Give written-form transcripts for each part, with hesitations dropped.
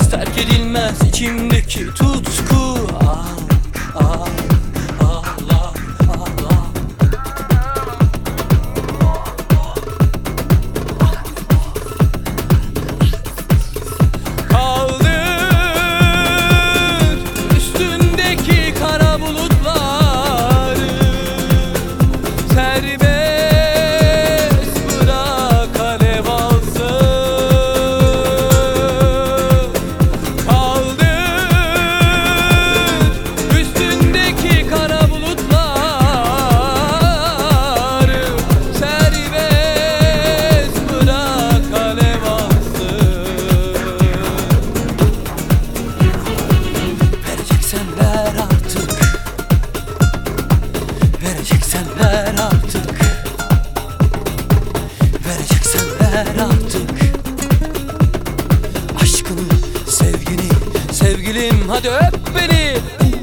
edilmez, terk edilmez içimdeki tutku. Allah. Aşkını, sevgini, sevgilim hadi öp beni.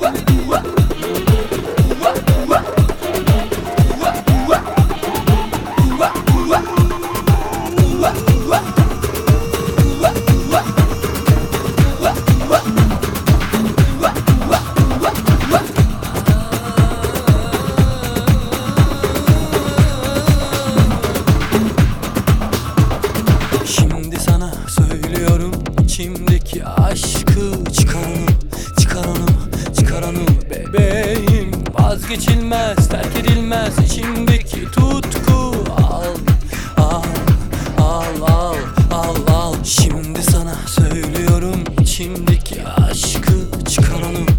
Şimdi sana söylüyorum içimdeki aşkı, çıkar onu bebeğim. Vazgeçilmez, terk edilmez içimdeki tutku. Al. Şimdi sana söylüyorum içimdeki aşkı, çıkar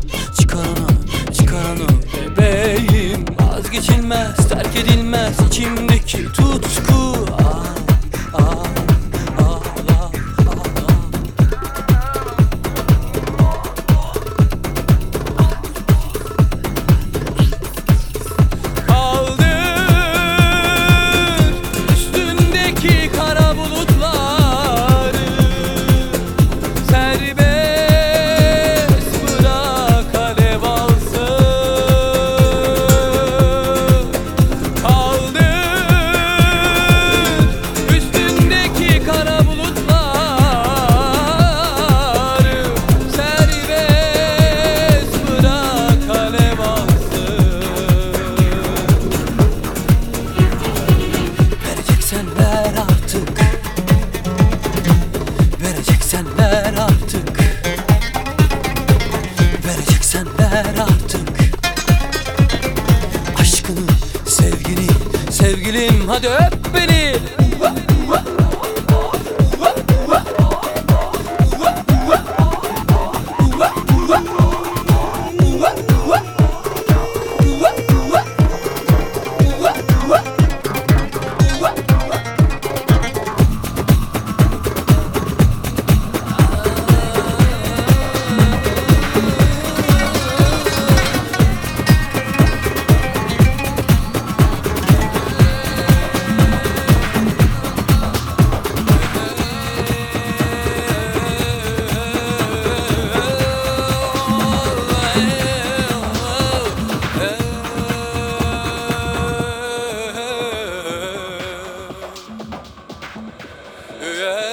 onu bebeğim. Vazgeçilmez, terk edilmez içimdeki tutku. Vereceksen ver artık. Vereceksen ver artık. Aşkını, sevgini, sevgilim hadi öp beni. Yeah.